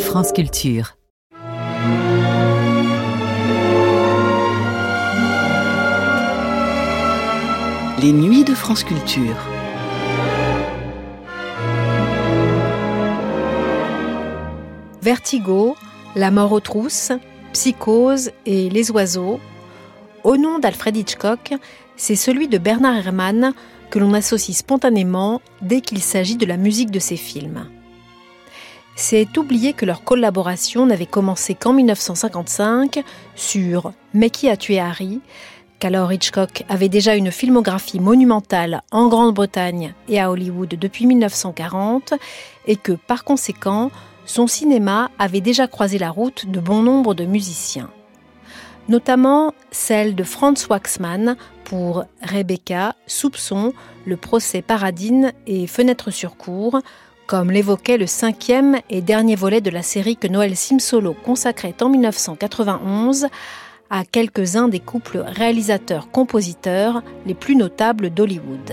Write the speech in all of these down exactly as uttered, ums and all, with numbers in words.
France Culture. Les nuits de France Culture. Vertigo, La mort aux trousses, Psychose et Les oiseaux. Au nom d'Alfred Hitchcock, c'est celui de Bernard Herrmann que l'on associe spontanément dès qu'il s'agit de la musique de ses films. C'est oublier que leur collaboration n'avait commencé qu'en dix-neuf cent cinquante-cinq sur « Mais qui a tué Harry ?», qu'alors Hitchcock avait déjà une filmographie monumentale en Grande-Bretagne et à Hollywood depuis dix-neuf cent quarante et que, par conséquent, son cinéma avait déjà croisé la route de bon nombre de musiciens. Notamment celle de Franz Waxman pour Rebecca, Soupçon, Le procès Paradine et Fenêtre sur cour, comme l'évoquait le cinquième et dernier volet de la série que Noël Simsolo consacrait en dix-neuf cent quatre-vingt-onze à quelques-uns des couples réalisateurs-compositeurs les plus notables d'Hollywood.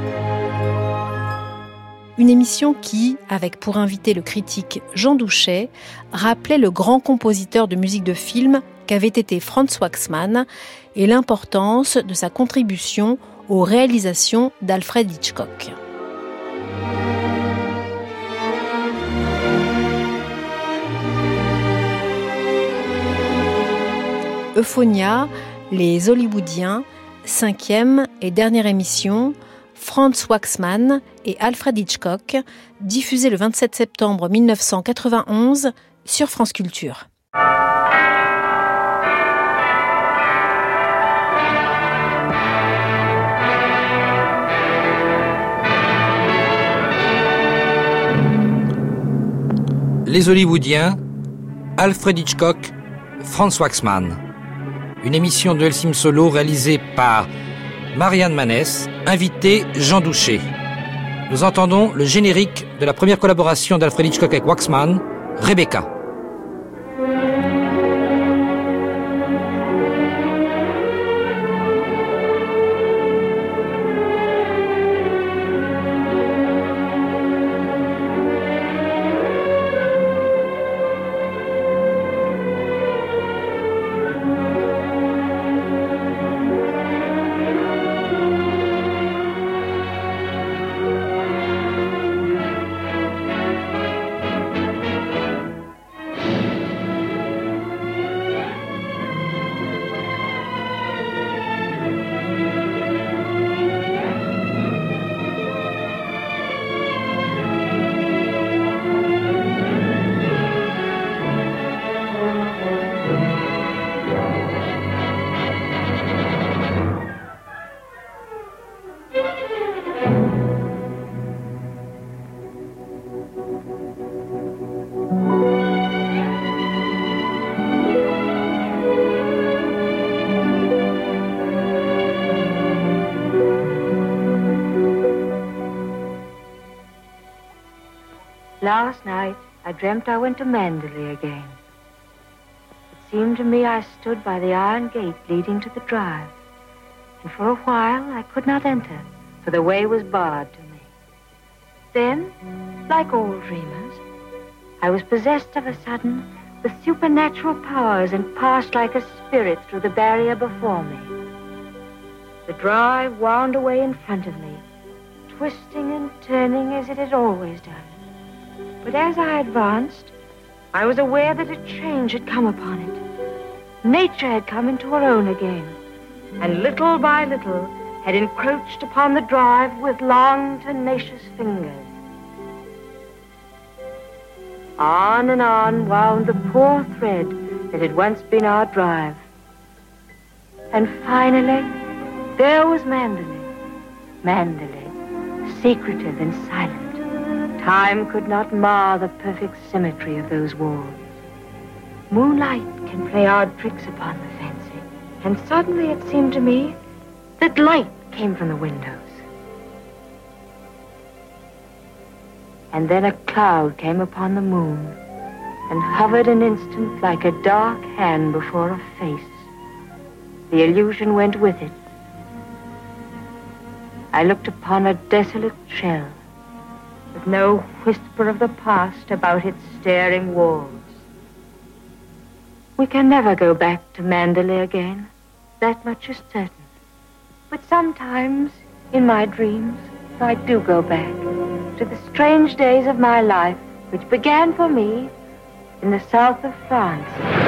Une émission qui, avec pour invité le critique Jean Douchet, rappelait le grand compositeur de musique de film qu'avait été Franz Waxman et l'importance de sa contribution aux réalisations d'Alfred Hitchcock. Euphonia, Les Hollywoodiens, cinquième et dernière émission, Franz Waxman et Alfred Hitchcock, diffusée le vingt-sept septembre dix-neuf cent quatre-vingt-onze sur France Culture. Les Hollywoodiens, Alfred Hitchcock, Franz Waxman. Une émission de Noël Simsolo réalisée par Marianne Manès, invité Jean Douchet. Nous entendons le générique de la première collaboration d'Alfred Hitchcock avec Waxman, Rebecca. Last night, I dreamt I went to Manderley again. It seemed to me I stood by the iron gate leading to the drive, and for a while I could not enter, for the way was barred to me. Then, like all dreamers, I was possessed of a sudden with supernatural powers and passed like a spirit through the barrier before me. The drive wound away in front of me, twisting and turning as it had always done. But as I advanced, I was aware that a change had come upon it. Nature had come into her own again, and little by little had encroached upon the drive with long, tenacious fingers. On and on wound the poor thread that had once been our drive. And finally, there was Manderley. Manderley, secretive and silent. Time could not mar the perfect symmetry of those walls. Moonlight can play odd tricks upon the fancy, and suddenly it seemed to me that light came from the windows. And then a cloud came upon the moon and hovered an instant like a dark hand before a face. The illusion went with it. I looked upon a desolate shell, with no whisper of the past about its staring walls. We can never go back to Mandalay again, that much is certain. But sometimes, in my dreams, I do go back to the strange days of my life, which began for me in the south of France.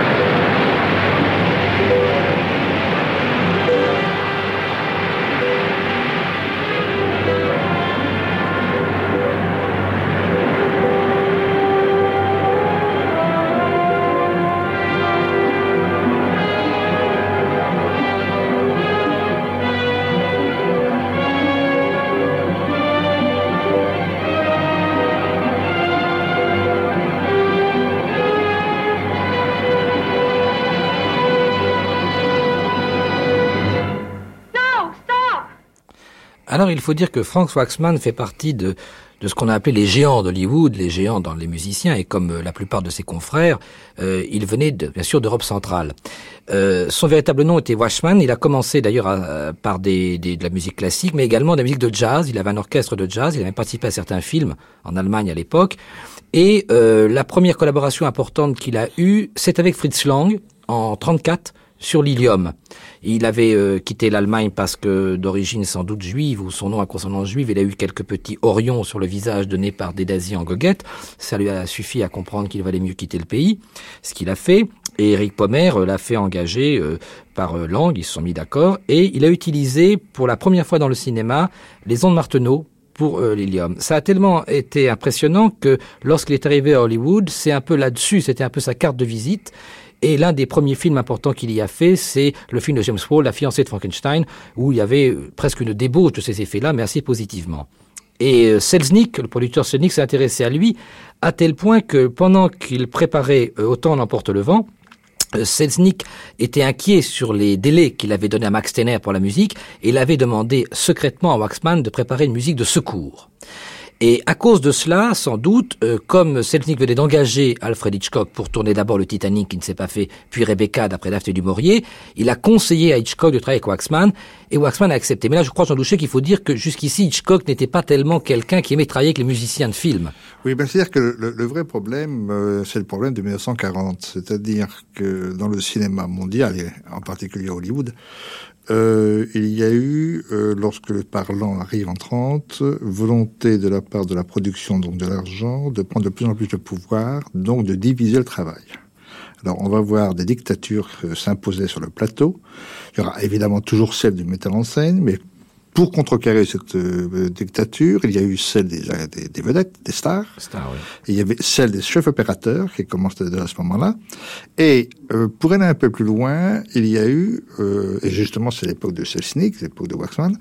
Alors, il faut dire que Frank Waxman fait partie de, de ce qu'on a appelé les géants d'Hollywood, les géants dans les musiciens, et comme euh, la plupart de ses confrères, euh, il venait de, bien sûr d'Europe centrale. Euh, son véritable nom était Waxman. Il a commencé d'ailleurs à, par des, des, de la musique classique, mais également de la musique de jazz. Il avait un orchestre de jazz, il avait participé à certains films en Allemagne à l'époque. Et euh, la première collaboration importante qu'il a eue, c'est avec Fritz Lang en trente-quatre, sur l'Ilium. Il avait euh, quitté l'Allemagne parce que d'origine sans doute juive, ou son nom a consonance juive, il a eu quelques petits orions sur le visage donnés par des nazis en goguette. Ça lui a suffi à comprendre qu'il valait mieux quitter le pays, ce qu'il a fait. Et Eric Pommer euh, l'a fait engager euh, par euh, Lang, ils se sont mis d'accord, et il a utilisé pour la première fois dans le cinéma les ondes Martenot pour euh, l'Ilium. Ça a tellement été impressionnant que lorsqu'il est arrivé à Hollywood, c'est un peu là-dessus, c'était un peu sa carte de visite. Et l'un des premiers films importants qu'il y a fait, c'est le film de James Whale, La fiancée de Frankenstein, où il y avait presque une débauche de ces effets-là, mais assez positivement. Et Selznick, le producteur Selznick, s'est intéressé à lui, à tel point que pendant qu'il préparait Autant l'emporte le vent, Selznick était inquiet sur les délais qu'il avait donnés à Max Steiner pour la musique, et il avait demandé secrètement à Waxman de préparer une musique de secours. Et à cause de cela, sans doute, euh, comme Selznick venait d'engager Alfred Hitchcock pour tourner d'abord le Titanic qui ne s'est pas fait, puis Rebecca d'après Daphné du Maurier, il a conseillé à Hitchcock de travailler avec Waxman, et Waxman a accepté. Mais là, je crois, Jean Douchet, qu'il faut dire que jusqu'ici, Hitchcock n'était pas tellement quelqu'un qui aimait travailler avec les musiciens de film. Oui, ben c'est-à-dire que le, le vrai problème, euh, c'est le problème de mille neuf cent quarante. C'est-à-dire que dans le cinéma mondial, et en particulier à Hollywood, Euh, il y a eu, euh, lorsque le parlant arrive en trente, volonté de la part de la production, donc de l'argent, de prendre de plus en plus de pouvoir, donc de diviser le travail. Alors, on va voir des dictatures euh, s'imposer sur le plateau. Il y aura évidemment toujours celle du metteur en scène, mais pour contrecarrer cette euh, dictature, il y a eu celle des, des, des vedettes, des stars. Stars, oui. Et il y avait celle des chefs opérateurs qui commencent à ce moment-là. Et euh, pour aller un peu plus loin, il y a eu, euh, et justement c'est l'époque de Selznick, l'époque de Waxman,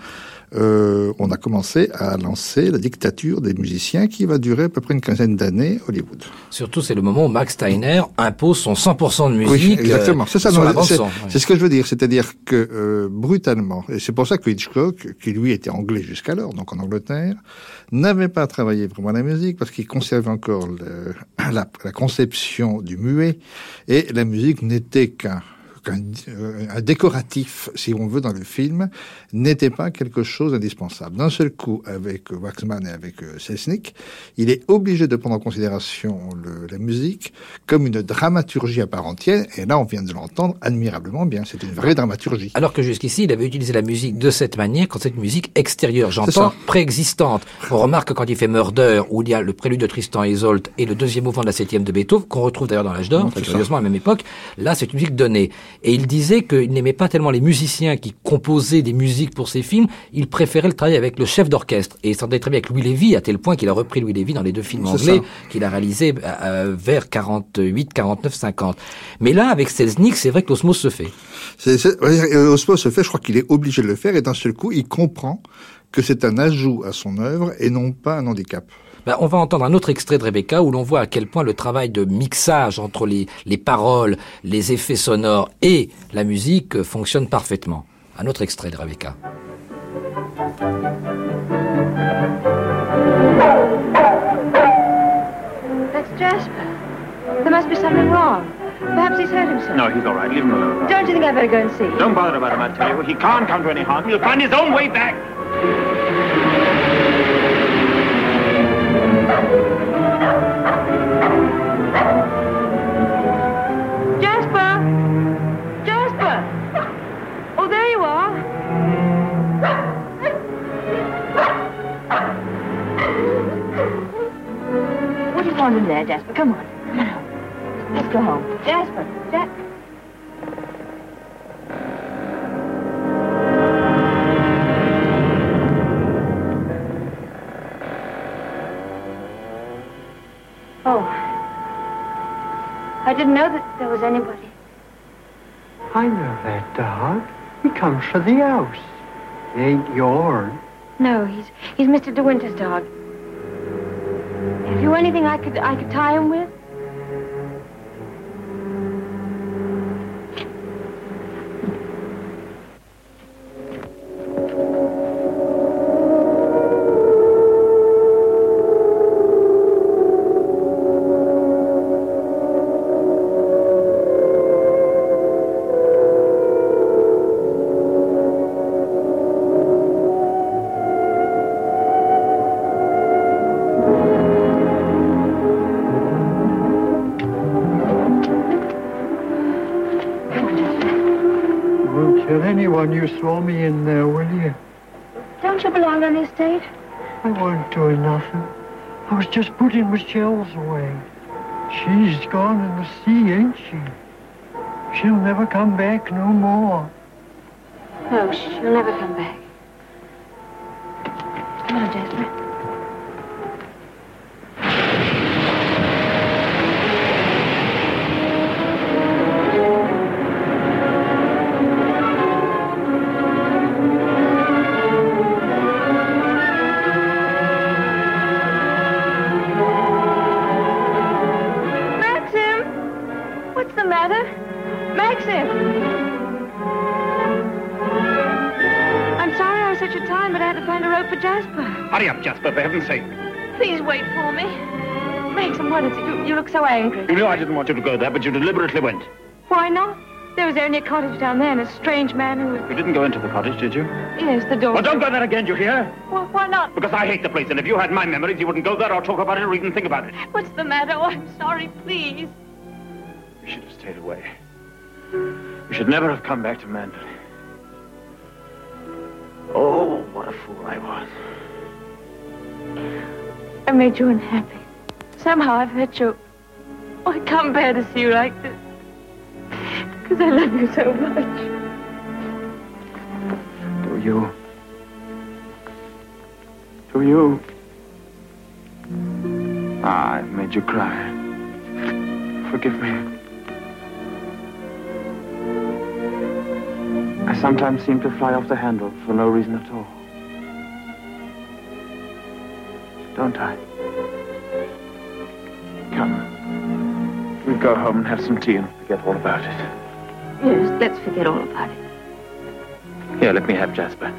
euh, on a commencé à lancer la dictature des musiciens qui va durer à peu près une quinzaine d'années à Hollywood. Surtout, c'est le moment où Max Steiner impose son cent pour cent de musique. Oui, exactement. C'est ça, sur non, la bande c'est, son. C'est ce que je veux dire. C'est-à-dire que, euh, brutalement, et c'est pour ça que Hitchcock, qui lui était anglais jusqu'alors, donc en Angleterre, n'avait pas travaillé vraiment la musique parce qu'il conservait encore le, la, la conception du muet, et la musique n'était qu'un qu'un euh, un décoratif, si on veut, dans le film, n'était pas quelque chose d'indispensable. D'un seul coup, avec Waxman et avec euh, Selznick, il est obligé de prendre en considération le, la musique comme une dramaturgie à part entière, et là, on vient de l'entendre admirablement bien. C'est une vraie dramaturgie. Alors que jusqu'ici, il avait utilisé la musique de cette manière, quand c'est une musique extérieure, j'entends, préexistante. On remarque quand il fait Murder, où il y a le prélude de Tristan et Isolde et le deuxième mouvement de la septième de Beethoven, qu'on retrouve d'ailleurs dans l'âge d'or, mmh, très curieusement à la même époque. Là, c'est une musique donnée. Et il disait qu'il n'aimait pas tellement les musiciens qui composaient des musiques pour ses films, il préférait le travail avec le chef d'orchestre. Et il s'entendait très bien avec Louis Lévy, à tel point qu'il a repris Louis Lévy dans les deux films c'est anglais ça. qu'il a réalisés euh, vers quarante-huit, quarante-neuf, cinquante. Mais là, avec Selznick, c'est vrai que l'osmose se fait. C'est, c'est, l'osmose se fait, je crois qu'il est obligé de le faire, et d'un seul coup, il comprend que c'est un ajout à son œuvre et non pas un handicap. Ben, on va entendre un autre extrait de Rebecca où l'on voit à quel point le travail de mixage entre les, les paroles, les effets sonores et la musique fonctionne parfaitement. Un autre extrait de Rebecca. That's Jasper. There must be something wrong. Perhaps he's hurt himself. No, he's all right. Leave him alone. Don't you think I'd better go and see? Don't bother about him, I tell you. He can't come to any harm. He'll find his own way back. Jasper! Jasper! Oh, there you are. What do you want in there, Jasper? Come on. Come on. Let's go home. Jasper! Jasper! Oh. I didn't know that there was anybody. I know that dog. He comes for the house. He ain't yours. No, he's he's Mister De Winter's dog. Have you anything I could I could tie him with? Tell anyone you saw me in there, will you? Don't you belong on the estate? I wasn't doing nothing. I was just putting Michelle's away. She's gone in the sea, ain't she? She'll never come back no more. No, she'll never come back. Come on, Jasper. Hurry up, Jasper, for heaven's sake. Please wait for me. Maxim, what is it? You, you look so angry. You knew I didn't want you to go there, but you deliberately went. Why not? There was only a cottage down there and a strange man who... You didn't go into the cottage, did you? Yes, the door... Well, don't go there again, do you hear? Well, why not? Because I hate the place, and if you had my memories, you wouldn't go there or talk about it or even think about it. What's the matter? Oh, I'm sorry, please. You should have stayed away. You should never have come back to Manderley. Oh, what a fool I was. I made you unhappy. Somehow I've hurt you. Oh, I can't bear to see you like this. Because I love you so much. Do you? Do you? Ah, I've made you cry. Forgive me. I sometimes seem to fly off the handle for no reason at all. Don't I? Come. We go home and have some tea and forget all about it. Yes, let's forget all about it. Here, let me have Jasper.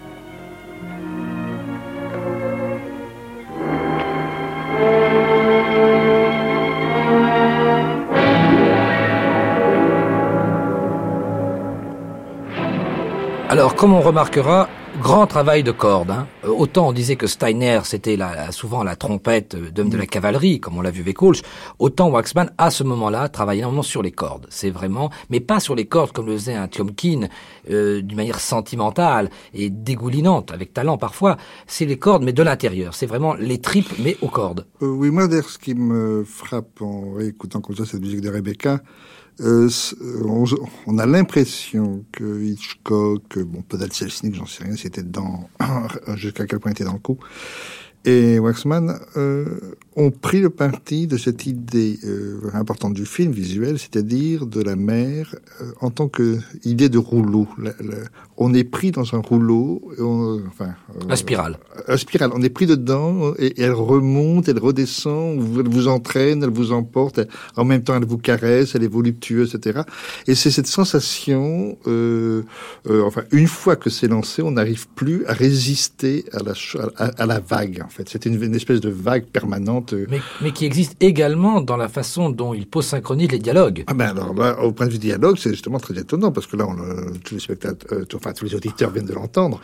Alors, comme on remarquera, grand travail de corde. Hein. Autant on disait que Steiner, c'était la, souvent la trompette d'homme de la cavalerie, comme on l'a vu avec Walsh, autant Waxman, à ce moment-là, travaillait énormément sur les cordes. C'est vraiment, mais pas sur les cordes comme le faisait un Tiomkin, euh, d'une manière sentimentale et dégoulinante, avec talent parfois. C'est les cordes, mais de l'intérieur. C'est vraiment les tripes, mais aux cordes. Euh, oui, moi, d'ailleurs, ce qui me frappe en réécoutant comme ça cette musique de Rebecca, Euh, on, on a l'impression que Hitchcock, bon, peut-être Selznick, j'en sais rien, c'était dedans, jusqu'à quel point il était dans le coup, et Waxman euh, ont pris le parti de cette idée euh, importante du film visuel, c'est-à-dire de la mer euh, en tant que idée de rouleau. La, la, on est pris dans un rouleau, on, enfin, euh, la spirale. La spirale. On est pris dedans et, et elle remonte, elle redescend, elle vous entraîne, elle vous emporte. Elle, en même temps, elle vous caresse, elle est voluptueuse, et cetera. Et c'est cette sensation. Euh, euh, enfin, une fois que c'est lancé, on n'arrive plus à résister à la à, à la vague. En fait. C'était une, une espèce de vague permanente. Mais, mais qui existe également dans la façon dont il post-synchronise les dialogues. Ah ben alors là, au point de vue dialogue, c'est justement très étonnant, parce que là, on, euh, tous les spectateurs, euh, enfin tous les auditeurs viennent de l'entendre,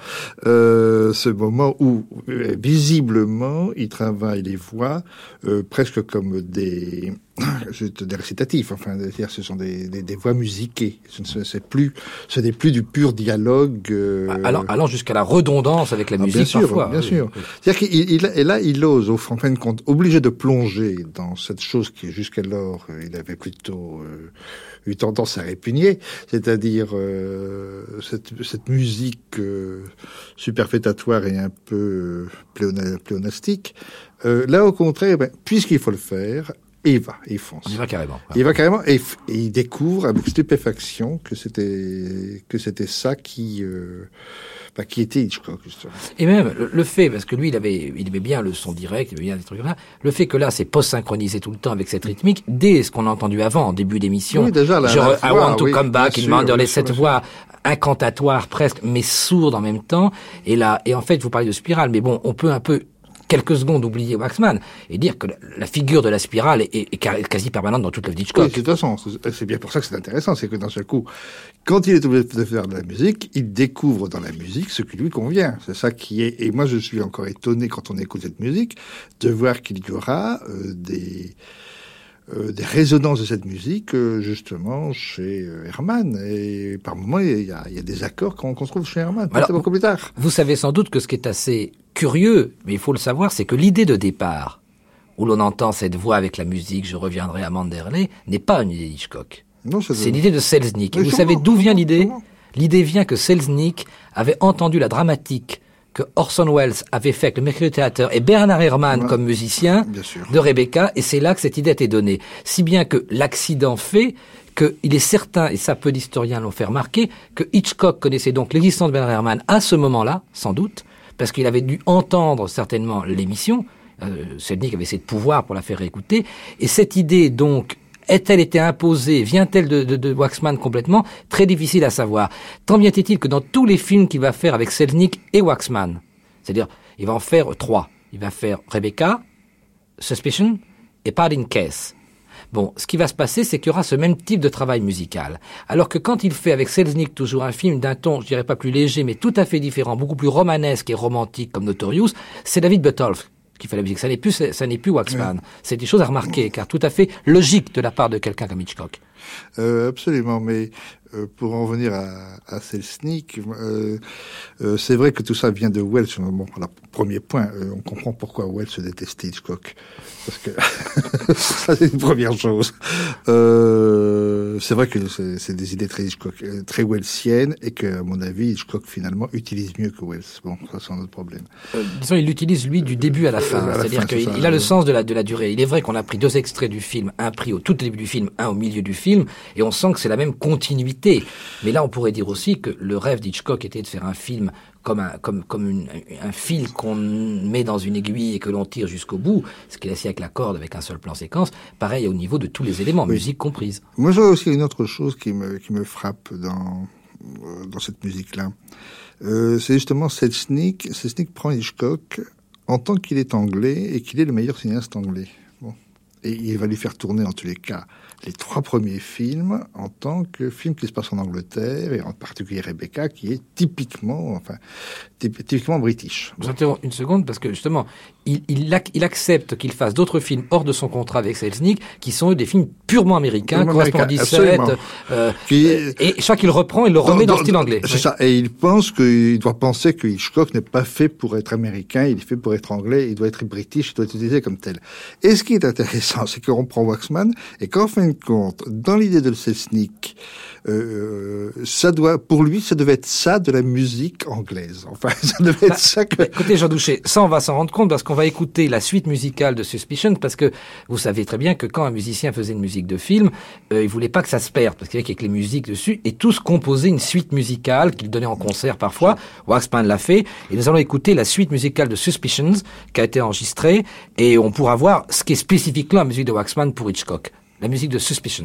euh, ce moment où, euh, visiblement, il travaille les voix euh, presque comme des... des récitatifs, enfin, c'est-à-dire ce sont des, des, des voix musiquées. Ce ne c'est plus, ce n'est plus du pur dialogue. Euh... Allant, allant jusqu'à la redondance avec la ah, musique bien sûr, parfois. Bien oui, sûr. Oui. C'est-à-dire qu'il il, et là, il ose, au fin de compte, obligé de plonger dans cette chose qui jusqu'alors il avait plutôt euh, eu tendance à répugner, c'est-à-dire euh, cette, cette musique euh, superfétatoire et un peu euh, pléonastique. Euh, là, au contraire, ben, puisqu'il faut le faire. Et il va, il fonce. Il va carrément. Ouais. Il va carrément, et, et il découvre avec stupéfaction que c'était que c'était ça qui euh, bah, qui était Hitchcock justement. Et même le, le fait, parce que lui, il avait il aimait bien le son direct, il aimait bien des trucs comme ça. Le fait que là, c'est post-synchronisé tout le temps avec cette rythmique, dès ce qu'on a entendu avant, en début d'émission. Oui, déjà la, genre, la I voix, want to oui, come back, il demande les cette voix incantatoire presque, mais sourde en même temps. Et là, et en fait, vous parlez de spirale, mais bon, on peut un peu quelques secondes oublier Waxman et dire que la, la figure de la spirale est, est, est quasi permanente dans toute l'œuvre d'Hitchcock. Oui, de toute façon, c'est bien pour ça que c'est intéressant, c'est que d'un seul coup, quand il est obligé de faire de la musique, il découvre dans la musique ce qui lui convient. C'est ça qui est... Et moi, je suis encore étonné quand on écoute cette musique de voir qu'il y aura euh, des... Euh, des résonances de cette musique, euh, justement, chez euh, Herrmann. Et par moments, il y a, il y a des accords qu'on, qu'on trouve chez Herrmann, Alors, beaucoup plus tard. Vous savez sans doute que ce qui est assez curieux, mais il faut le savoir, c'est que l'idée de départ, où l'on entend cette voix avec la musique, je reviendrai à Manderley, n'est pas une idée d'Hitchcock. Non, c'est, c'est l'idée de Selznick. Et vous sûrement, savez d'où vient l'idée sûrement. L'idée vient que Selznick avait entendu la dramatique que Orson Welles avait fait avec le Mercury Theatre et Bernard Herrmann ouais, comme musicien de Rebecca, et c'est là que cette idée a été donnée. Si bien que l'accident fait qu'il est certain, et ça peu d'historiens l'ont fait remarquer, que Hitchcock connaissait donc l'existence de Bernard Herrmann à ce moment-là, sans doute, parce qu'il avait dû entendre certainement l'émission. Euh, Selznick avait essayé de pouvoir pour la faire écouter, et cette idée donc est-elle été imposée, vient-elle de, de, de Waxman complètement? Très difficile à savoir. Tant bien est-il que dans tous les films qu'il va faire avec Selznick et Waxman, c'est-à-dire, il va en faire trois. Il va faire Rebecca, Suspicion et Pardon Case. Bon, ce qui va se passer, c'est qu'il y aura ce même type de travail musical. Alors que quand il fait avec Selznick toujours un film d'un ton, je dirais pas plus léger, mais tout à fait différent, beaucoup plus romanesque et romantique comme Notorious, c'est David Butolph qui fait la musique. Ça n'est plus, ça n'est plus Waxman. Oui. C'est des choses à remarquer, car tout à fait logique de la part de quelqu'un comme Hitchcock. Euh, absolument, mais euh, pour en revenir à, à Selznick, euh, euh, c'est vrai que tout ça vient de Welles. Bon, alors, premier point, euh, on comprend pourquoi Welles se détestait Hitchcock. Parce que ça, c'est une première chose. Euh, c'est vrai que c'est, c'est des idées très Hitchcock, très Wellesiennes, et que, à mon avis, Hitchcock, finalement, utilise mieux que Welles. Bon, ça, c'est un autre problème. Euh, disons, il l'utilise, lui, du début à la fin. Euh, à C'est-à-dire qu'il il a le sens de la, de la durée. Il est vrai qu'on a pris deux extraits du film, un pris au tout début du film, un au milieu du film, et on sent que c'est la même continuité. Mais là, on pourrait dire aussi que le rêve d'Hitchcock était de faire un film comme un, comme, comme une, un fil qu'on met dans une aiguille et que l'on tire jusqu'au bout, ce qu'il a fait avec la corde, avec un seul plan séquence, pareil au niveau de tous les éléments, oui. Musique comprise. Moi, j'ai aussi une autre chose qui me, qui me frappe dans, dans cette musique-là. Euh, c'est justement Selznick. Selznick prend Hitchcock en tant qu'il est anglais et qu'il est le meilleur cinéaste anglais. Bon. Et il va lui faire tourner, en tous les cas, les trois premiers films en tant que film qui se passe en Angleterre, et en particulier Rebecca, qui est typiquement, enfin, typiquement british. Je vous interromps une seconde, parce que justement, il, il, ac- il accepte qu'il fasse d'autres films hors de son contrat avec Selznick, qui sont des films purement américains, correspondant dix-sept, euh, qui, et chaque fois qu'il reprend, il le remet dans, dans le style anglais. C'est oui. ça, et il pense qu'il doit penser que Hitchcock n'est pas fait pour être américain, il est fait pour être anglais, il doit être british, il doit être utilisé comme tel. Et ce qui est intéressant, c'est qu'on prend Waxman, et qu'en fin de compte, dans l'idée de Selznick, euh, ça doit, pour lui, ça devait être ça de la musique anglaise. Enfin, ça devait bah, être ça que... Écoutez, Jean Douchet, ça, on va s'en rendre compte parce qu'on va écouter la suite musicale de Suspicion, parce que vous savez très bien que quand un musicien faisait une musique de film, euh, il voulait pas que ça se perde, parce qu'il y avait avec les musiques dessus, et tous composaient une suite musicale qu'il donnait en concert parfois. Waxman l'a fait, et nous allons écouter la suite musicale de Suspicions, qui a été enregistrée, et on pourra voir ce qui est spécifiquement la musique de Waxman pour Hitchcock. La musique de Suspicion.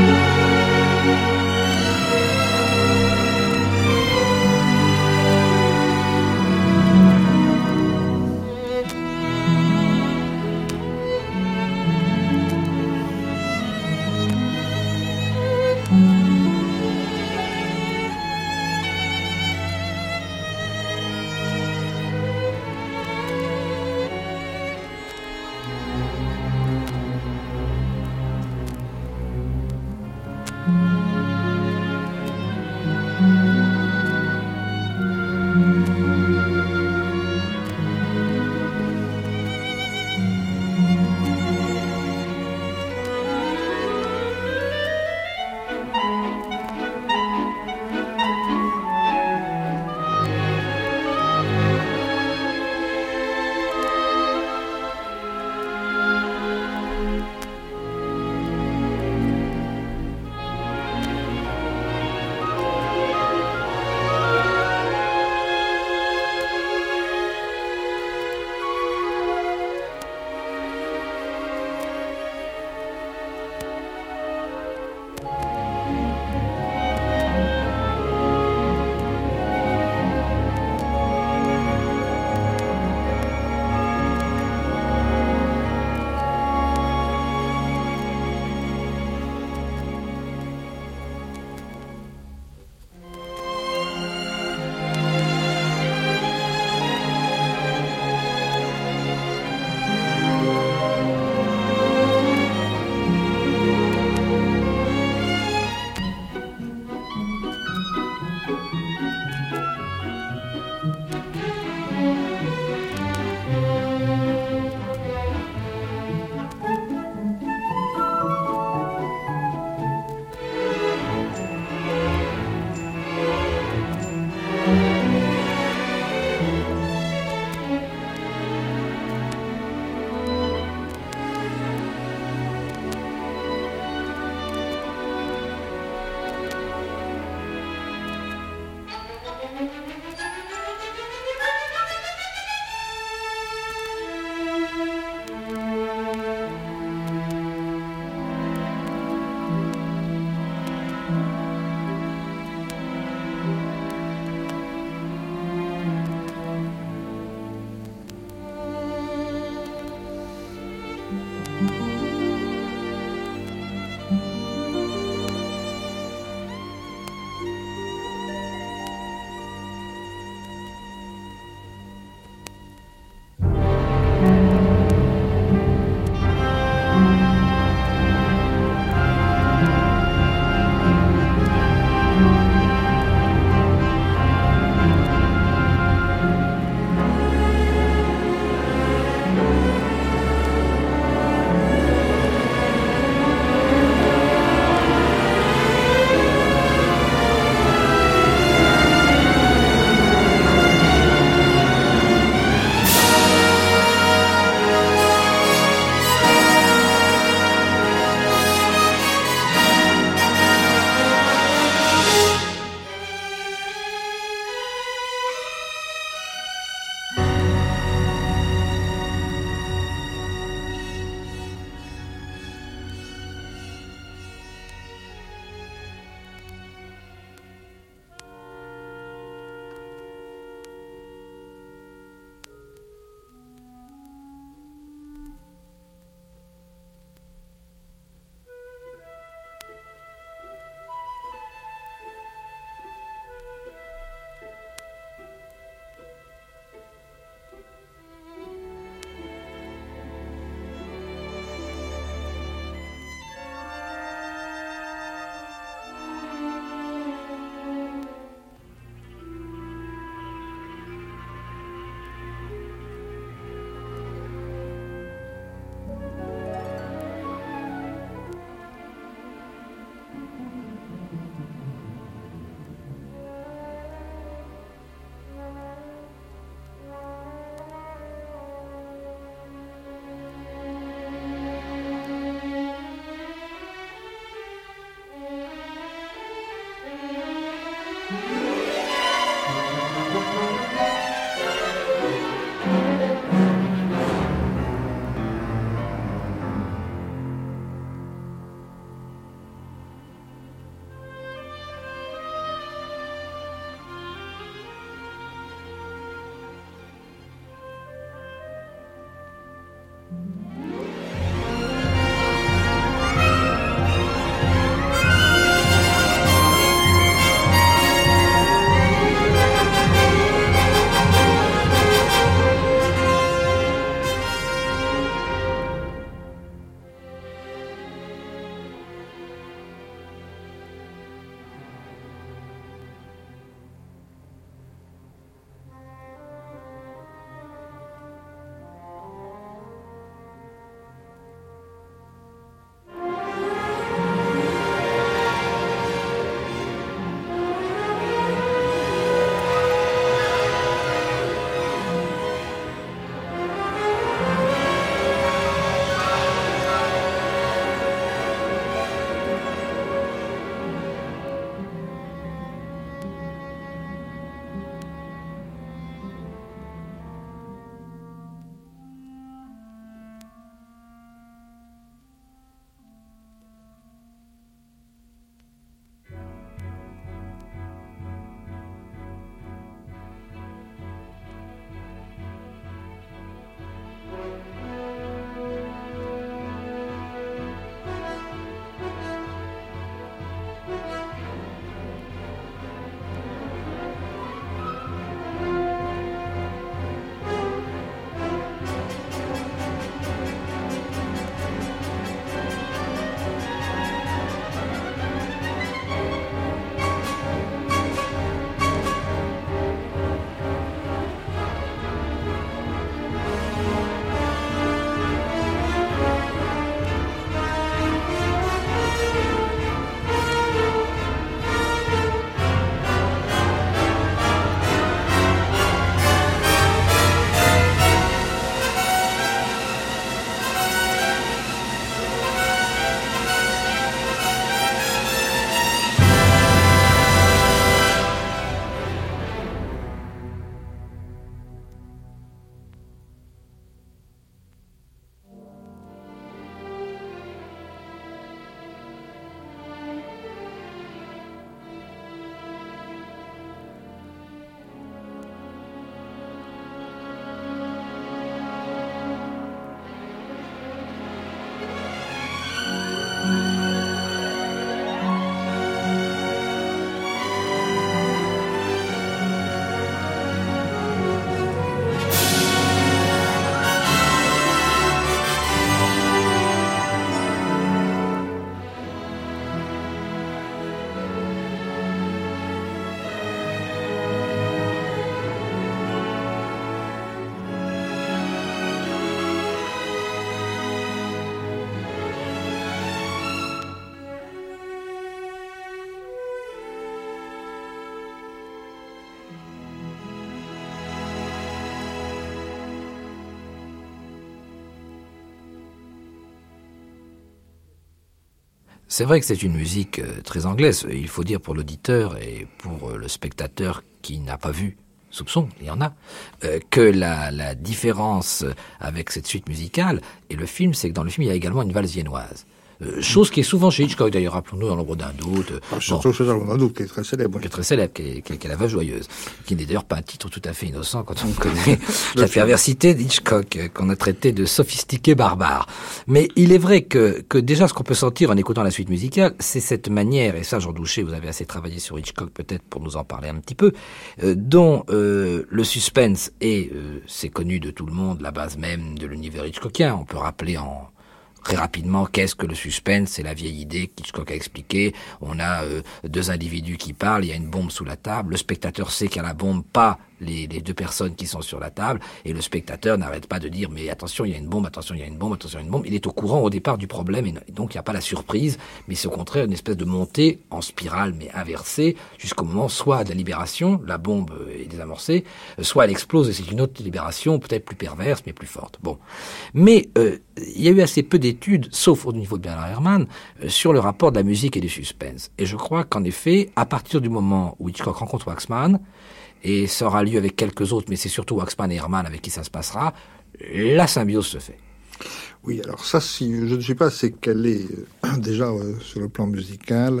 C'est vrai que c'est une musique euh, très anglaise, il faut dire pour l'auditeur et pour euh, le spectateur qui n'a pas vu Soupçon, il y en a, euh, que la, la différence avec cette suite musicale et le film, c'est que dans le film, il y a également une valse viennoise. Euh, chose qui est souvent chez Hitchcock, d'ailleurs, rappelons-nous dans L'ombre d'un doute. Euh, ah, surtout chez L'ombre d'un doute, qui est très célèbre. Qui est très célèbre, qui est, qui est, qui est La Veuve joyeuse. Qui n'est d'ailleurs pas un titre tout à fait innocent quand on connaît la perversité d'Hitchcock, euh, qu'on a traité de sophistiqué barbare. Mais il est vrai que, que déjà, ce qu'on peut sentir en écoutant la suite musicale, c'est cette manière, et ça, Jean Douché, vous avez assez travaillé sur Hitchcock peut-être pour nous en parler un petit peu, euh, dont euh, le suspense est, euh, c'est connu de tout le monde, la base même de l'univers hitchcockien. On peut rappeler en très rapidement, qu'est-ce que le suspense? C'est la vieille idée qu'Hitchcock a expliqué. On a euh, deux individus qui parlent, il y a une bombe sous la table, le spectateur sait qu'il y a la bombe, pas les, les deux personnes qui sont sur la table, et le spectateur n'arrête pas de dire mais attention, il y a une bombe, attention, il y a une bombe, attention, il y a une bombe. Il est au courant au départ du problème, et donc il n'y a pas la surprise, mais c'est au contraire une espèce de montée en spirale, mais inversée, jusqu'au moment soit de la libération, la bombe est désamorcée, soit elle explose et c'est une autre libération, peut-être plus perverse, mais plus forte. Bon. Mais euh, il y a eu assez peu d'études, sauf au niveau de Bernard Herrmann, euh, sur le rapport de la musique et du suspense. Et je crois qu'en effet, à partir du moment où Hitchcock rencontre Waxman, et ça aura lieu avec quelques autres, mais c'est surtout Waxman et Herrmann avec qui ça se passera, la symbiose se fait. Oui, alors ça, si je ne suis pas assez calé euh, déjà euh, sur le plan musical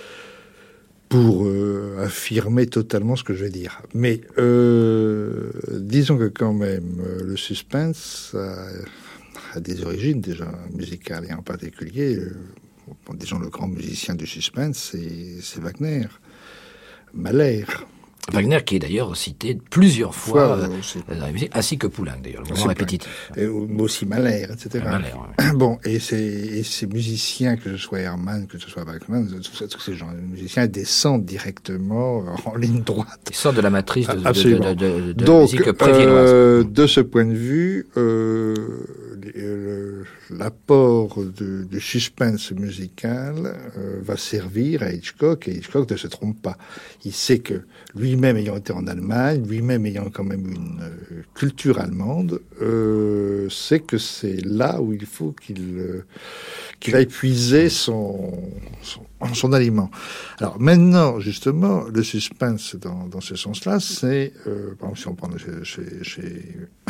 pour euh, affirmer totalement ce que je vais dire. Mais euh, disons que quand même, euh, le suspense a, a des origines déjà musicales, et en particulier, euh, disons le grand musicien du suspense, c'est, c'est Wagner, Mahler. Wagner qui est d'ailleurs cité plusieurs fois, fois euh, dans la musique, ainsi que Poulenc d'ailleurs, le moment répétitif. Et aussi Mahler, et cetera. Mahler, ouais. Bon, et ces, et ces musiciens, que ce soit Herrmann, que ce soit Wagner, tous ces gens, les musiciens descendent directement en ligne droite. Ils sortent de la matrice de, Absolument. de, de, de, de Donc, la musique préviennoise. Euh, de ce point de vue, euh, le, l'apport de, du suspense musical euh, va servir à Hitchcock, et Hitchcock ne se trompe pas. Il sait que lui-même ayant été en Allemagne, lui-même ayant quand même une euh, culture allemande, euh, sait que c'est là où il faut qu'il, euh, qu'il aille puiser son, son, son aliment. Alors maintenant, justement, le suspense dans, dans ce sens-là, c'est, euh, par exemple, si on prend chez... chez, chez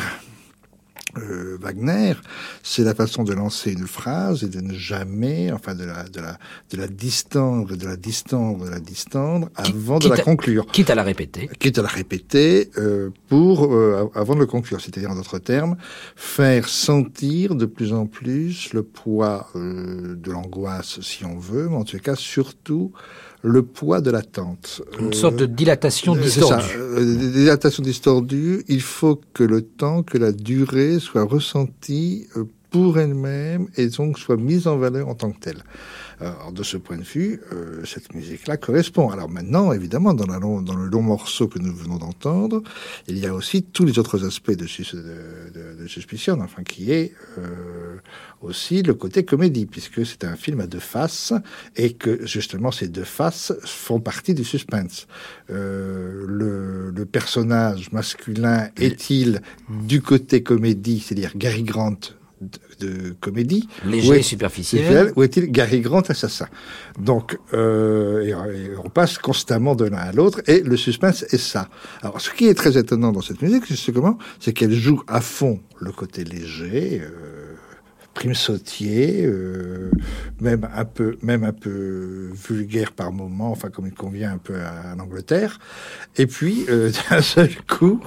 Euh, Wagner, c'est la façon de lancer une phrase et de ne jamais, enfin de la de la de la distendre, de la distendre, de la distendre avant quitte de la conclure. À, quitte à la répéter. Quitte à la répéter euh, pour euh, avant de le conclure, c'est-à-dire en d'autres termes, faire sentir de plus en plus le poids euh, de l'angoisse, si on veut, mais en tout cas surtout le poids de l'attente. Une euh, sorte de dilatation euh, distordue. C'est ça, euh, dilatation distordue. Il faut que le temps, que la durée soit ressentie euh, pour elle-même et donc soit mise en valeur en tant que telle. Alors, de ce point de vue, euh, cette musique-là correspond. Alors maintenant, évidemment, dans, la long, dans le long morceau que nous venons d'entendre, il y a aussi tous les autres aspects de, sus, de, de, de Suspicion, enfin, qui est euh, aussi le côté comédie, puisque c'est un film à deux faces, et que justement ces deux faces font partie du suspense. Euh, le, le personnage masculin est-il du côté comédie, c'est-à-dire Gary Grant, De, de comédie, léger et superficiel, ou est-il Gary Grant assassin? Donc, euh, et, et on passe constamment de l'un à l'autre, et le suspense est ça. Alors, ce qui est très étonnant dans cette musique, c'est comment, c'est qu'elle joue à fond le côté léger, euh, prime sautier, euh, même un peu, même un peu vulgaire par moments, enfin comme il convient un peu à, à l'Angleterre. Et puis euh, d'un seul coup,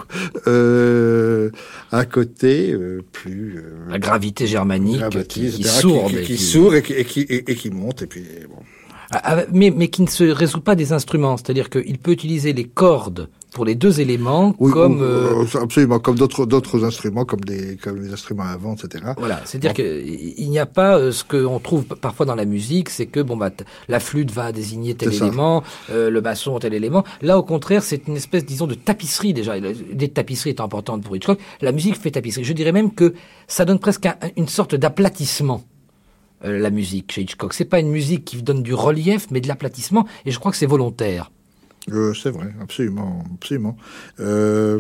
euh, à côté, euh, plus euh, la gravité germanique gravité, qui, qui sourde, qui, qui, qui, qui sourde et qui, et qui, et, et qui monte. Et puis bon. Mais, mais qui ne se résout pas des instruments, c'est-à-dire qu'il peut utiliser les cordes pour les deux éléments, oui, comme euh, absolument comme d'autres d'autres instruments, comme des comme les instruments à vent, et cetera. Voilà, c'est-à-dire bon. qu'il n'y a pas euh, ce qu'on trouve parfois dans la musique, c'est que bon bah t- la flûte va désigner tel c'est élément, euh, le basson tel élément. Là, au contraire, c'est une espèce, disons, de tapisserie déjà. Des tapisseries étant importantes pour Hitchcock, la musique fait tapisserie. Je dirais même que ça donne presque un, une sorte d'aplatissement. Euh, la musique chez Hitchcock, c'est pas une musique qui donne du relief, mais de l'aplatissement, et je crois que c'est volontaire. Euh, c'est vrai, absolument, absolument. Euh,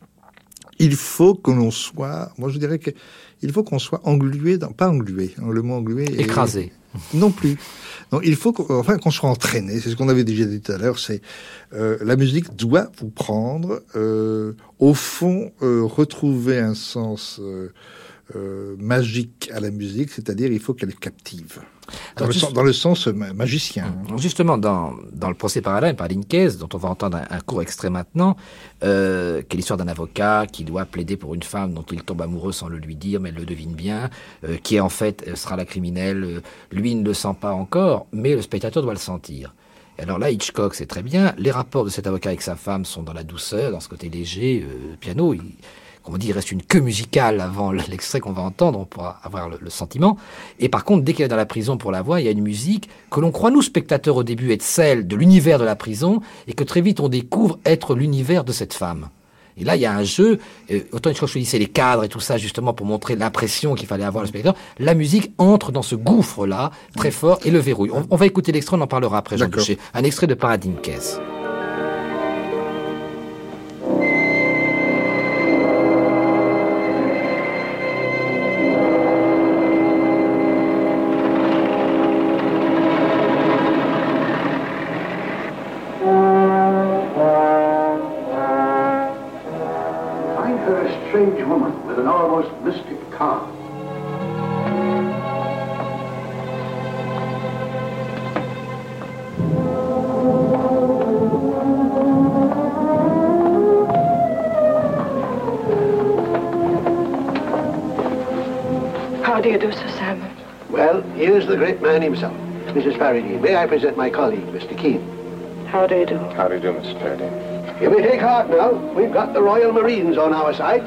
il faut que l'on soit, moi je dirais que il faut qu'on soit englué, dans, pas englué, le mot englué, écrasé. Non plus. Donc, il faut qu'on, enfin, qu'on soit entraîné. C'est ce qu'on avait déjà dit tout à l'heure. C'est euh, la musique doit vous prendre, euh, au fond, euh, retrouver un sens euh, euh, magique à la musique, c'est-à-dire il faut qu'elle captive. Dans, Alors, le, juste, sens, dans le sens ma- magicien. Justement, dans, dans le procès parallèle par Linkes, dont on va entendre un, un court extrait maintenant, euh, qui est l'histoire d'un avocat qui doit plaider pour une femme dont il tombe amoureux sans le lui dire, mais elle le devine bien, euh, qui en fait sera la criminelle. Euh, lui ne le sent pas encore, mais le spectateur doit le sentir. Et alors là, Hitchcock, c'est très bien. Les rapports de cet avocat avec sa femme sont dans la douceur, dans ce côté léger, euh, piano. Il, comme on dit, il reste une queue musicale avant l'extrait qu'on va entendre, on pourra avoir le, le sentiment. Et par contre, dès qu'il est dans la prison pour la voix, il y a une musique que l'on croit, nous, spectateurs, au début, être celle de l'univers de la prison, et que très vite, on découvre être l'univers de cette femme. Et là, il y a un jeu, euh, autant je dis, c'est les cadres et tout ça, justement, pour montrer l'impression qu'il fallait avoir le spectateur. La musique entre dans ce gouffre-là, très fort, et le verrouille. On, on va écouter l'extrait, on en parlera après, Jean Duché. Un extrait de Paradinques. How do you do, Sir Simon? Well, here's the great man himself, Missus Faraday. May I present my colleague, Mister Keene? How do you do? How do you do, Missus Faraday? You may take heart now. We've got the Royal Marines on our side.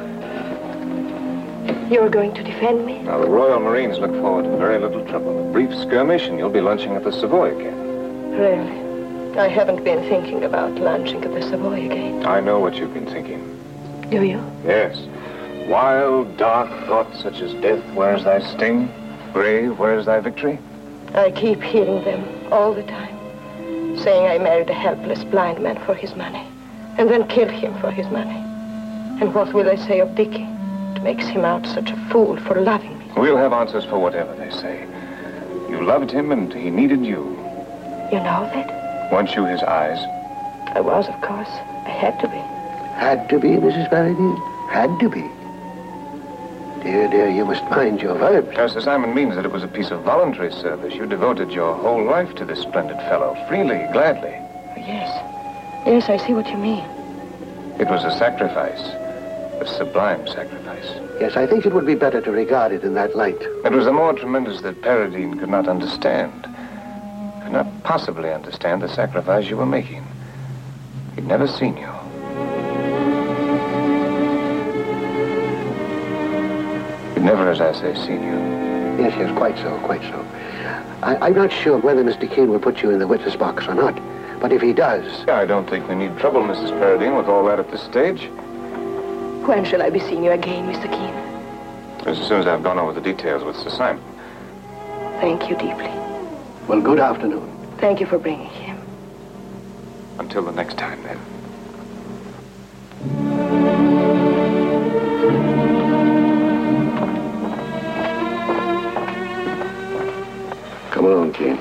You're going to defend me? Now, the Royal Marines look forward to very little trouble. A brief skirmish and you'll be lunching at the Savoy again. Really? I haven't been thinking about lunching at the Savoy again. I know what you've been thinking. Do you? Yes. Wild, dark thoughts such as death, where's thy sting? Grave, where's thy victory? I keep hearing them all the time, saying I married a helpless blind man for his money, and then killed him for his money. And what will they say of Dickie? It makes him out such a fool for loving me. We'll have answers for whatever they say. You loved him and he needed you. You know that? Weren't you his eyes? I was, of course. I had to be. Had to be, Missus Faraday? Had to be. Dear, dear, you must mind your verbs. Now, Sir Simon means that it was a piece of voluntary service. You devoted your whole life to this splendid fellow, freely, gladly. Yes. Yes, I see what you mean. It was a sacrifice, a sublime sacrifice. Yes, I think it would be better to regard it in that light. It was the more tremendous that Paradine could not understand, could not possibly understand the sacrifice you were making. He'd never seen you. Never, as I say, seen you. Yes, yes, quite so, quite so. I, I'm not sure whether Mister Keene will put you in the witness box or not, but if he does... I don't think we need trouble, Missus Paradine, with all that at this stage. When shall I be seeing you again, Mister Keene? As soon as I've gone over the details with Sir Simon. Thank you deeply. Well, good afternoon. Thank you for bringing him. Until the next time, then. Come along, Keene.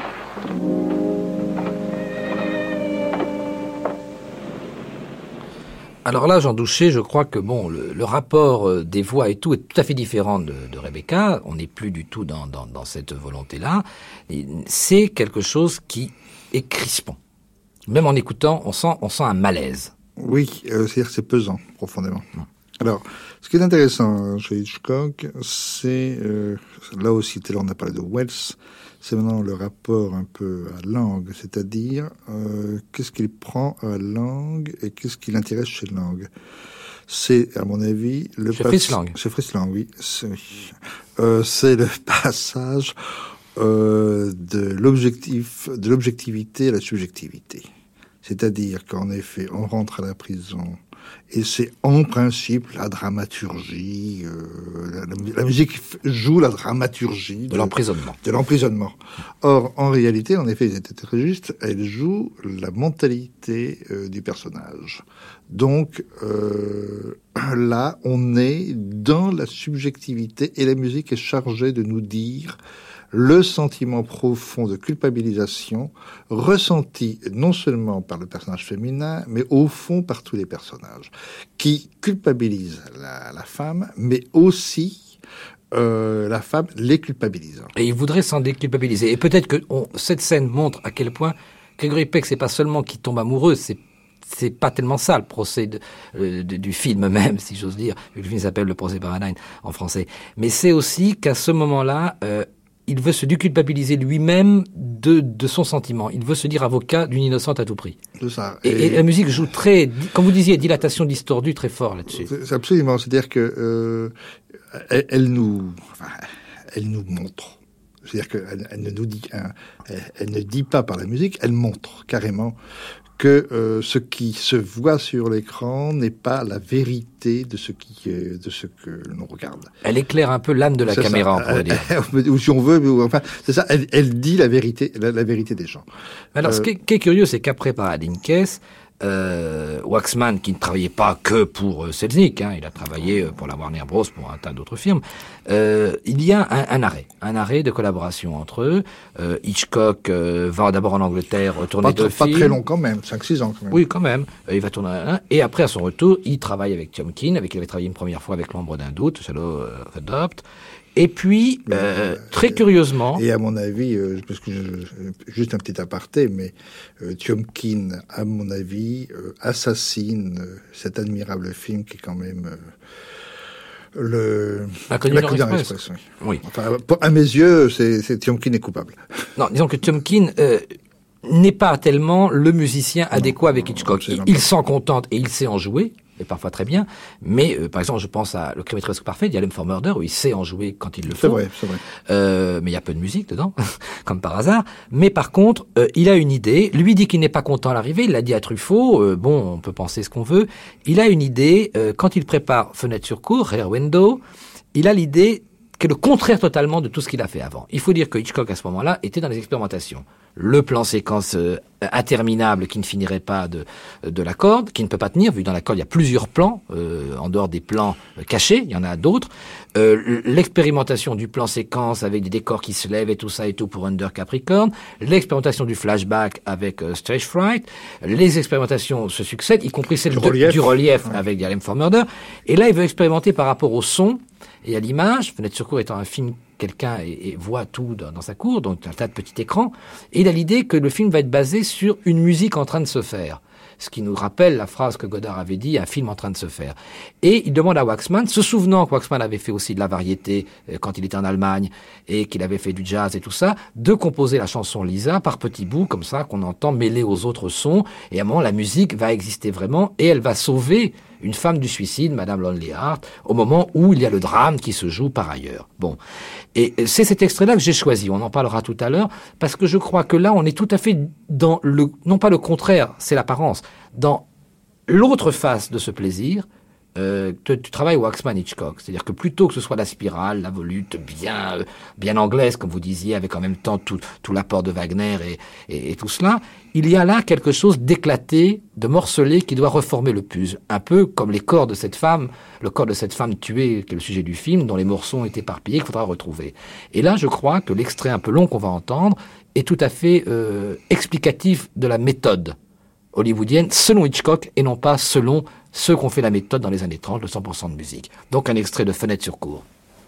Alors là, Jean Douché, je crois que bon, le, le rapport des voix et tout est tout à fait différent de, de Rebecca. On n'est plus du tout dans, dans, dans cette volonté-là. Et c'est quelque chose qui est crispant. Même en écoutant, on sent, on sent un malaise. Oui, euh, c'est-à-dire que c'est pesant, profondément. Hum. Alors, ce qui est intéressant chez Hitchcock, c'est, euh, là aussi, tout à l'heure on a parlé de Wells, c'est maintenant le rapport un peu à langue, c'est-à-dire euh, qu'est-ce qu'il prend à langue et qu'est-ce qui l'intéresse chez langue. C'est, à mon avis, le chez Fritz Lang. Chez Fritz Lang, oui. C'est, euh, c'est le passage euh, de l'objectif, de l'objectivité à la subjectivité. C'est-à-dire qu'en effet, on rentre à la prison. Et c'est en principe la dramaturgie, euh, la, la musique joue la dramaturgie de, de l'emprisonnement. De l'emprisonnement. Or, en réalité, en effet, c'était très juste, elle joue la mentalité euh, du personnage. Donc euh, là, on est dans la subjectivité et la musique est chargée de nous dire le sentiment profond de culpabilisation ressenti non seulement par le personnage féminin, mais au fond par tous les personnages, qui culpabilisent la, la femme, mais aussi euh, la femme les culpabilise. Et il voudrait s'en déculpabiliser. Et peut-être que on, cette scène montre à quel point Gregory Peck, c'est pas seulement qu'il tombe amoureux, c'est c'est pas tellement ça le procès de, euh, de, du film même, si j'ose dire. Le film s'appelle Le procès Paradine en français. Mais c'est aussi qu'à ce moment-là, euh, il veut se déculpabiliser lui-même de, de son sentiment. Il veut se dire avocat d'une innocente à tout prix. C'est ça. Et, et, et la musique joue très, comme vous disiez, dilatation distordue très fort là-dessus. C'est absolument. C'est-à-dire que euh, elle, elle nous, enfin, elle nous montre. C'est-à-dire qu'elle elle ne nous dit, hein, elle, elle ne dit pas par la musique, elle montre carrément que euh, ce qui se voit sur l'écran n'est pas la vérité de ce qui euh, de ce que l'on regarde. Elle éclaire un peu l'âme de la c'est caméra, ça. on pourrait dire. Ou si on veut, ou, enfin, c'est ça. Elle, elle dit la vérité, la, la vérité des gens. Alors, euh, ce qui est, qui est curieux, c'est qu'après Paradine Case, Euh, Waxman, qui ne travaillait pas que pour euh, Selznick, hein, il a travaillé euh, pour la Warner Bros, pour un tas d'autres firmes, euh, il y a un, un arrêt, un arrêt de collaboration entre eux. Euh, Hitchcock euh, va d'abord en Angleterre tourner deux films. Pas très long quand même, cinq six ans quand même. Oui, quand même. Euh, il va tourner un, et après, à son retour, il travaille avec Tiomkin, avec qui il avait travaillé une première fois avec L'ombre d'un doute, Shadow of a Doubt. Et puis, euh, très curieusement... Et à mon avis, euh, parce que je, juste un petit aparté, mais euh, Tiomkin, à mon avis, euh, assassine euh, cet admirable film qui est quand même... Euh, le La Collider Express. Express, oui. oui. Enfin, pour, à mes yeux, c'est, c'est Tiomkin est coupable. Non, disons que Tiomkin euh, n'est pas tellement le musicien non, adéquat avec Hitchcock. Il, il s'en contente et il sait en jouer, et parfois très bien. Mais euh, par exemple, je pense à Le Crime est presque parfait, Dialem for Murder, où il sait en jouer quand il le faut. C'est vrai, c'est vrai. Euh, mais il y a peu de musique dedans, comme par hasard. Mais par contre, euh, il a une idée. Lui dit qu'il n'est pas content à l'arrivée. Il l'a dit à Truffaut. Euh, bon, on peut penser ce qu'on veut. Il a une idée. Euh, quand il prépare Fenêtre sur cour, Rear Window, il a l'idée qui est le contraire totalement de tout ce qu'il a fait avant. Il faut dire que Hitchcock, à ce moment-là, était dans les expérimentations. Le plan séquence euh, interminable qui ne finirait pas de, de la corde, qui ne peut pas tenir, vu que dans la corde, il y a plusieurs plans, euh, en dehors des plans euh, cachés, il y en a d'autres. Euh, l'expérimentation du plan séquence avec des décors qui se lèvent et tout ça et tout pour Under Capricorn. L'expérimentation du flashback avec euh, Stage Fright. Les expérimentations se succèdent, y compris celle du de, relief, du relief ouais. avec Dialem for Murder. Et là, il veut expérimenter par rapport au son et à l'image. Fenêtre sur cour étant un film, quelqu'un et, et voit tout dans, dans sa cour, donc un tas de petits écrans. Et il a l'idée que le film va être basé sur une musique en train de se faire. Ce qui nous rappelle la phrase que Godard avait dit, un film en train de se faire. Et il demande à Waxman, se souvenant que Waxman avait fait aussi de la variété euh, quand il était en Allemagne, et qu'il avait fait du jazz et tout ça, de composer la chanson Lisa par petits bouts, comme ça, qu'on entend mêler aux autres sons. Et à un moment, la musique va exister vraiment, et elle va sauver une femme du suicide, Madame Lonely Heart, au moment où il y a le drame qui se joue par ailleurs. Bon. Et c'est cet extrait-là que j'ai choisi. On en parlera tout à l'heure, parce que je crois que là, on est tout à fait dans le, non pas le contraire, c'est l'apparence, dans l'autre face de ce plaisir. Euh, tu, tu travailles Waxman Hitchcock, c'est-à-dire que plutôt que ce soit la spirale, la volute bien, euh, bien anglaise, comme vous disiez, avec en même temps tout, tout l'apport de Wagner et, et, et tout cela, il y a là quelque chose d'éclaté, de morcelé qui doit reformer le puzzle. Un peu comme les corps de cette femme, le corps de cette femme tuée, qui est le sujet du film, dont les morceaux ont été éparpillés, qu'il faudra retrouver. Et là, je crois que l'extrait un peu long qu'on va entendre est tout à fait euh, explicatif de la méthode hollywoodienne, selon Hitchcock, et non pas selon ceux qui ont fait la méthode dans les années trente, le cent pour cent de musique. Donc un extrait de Fenêtre sur cour.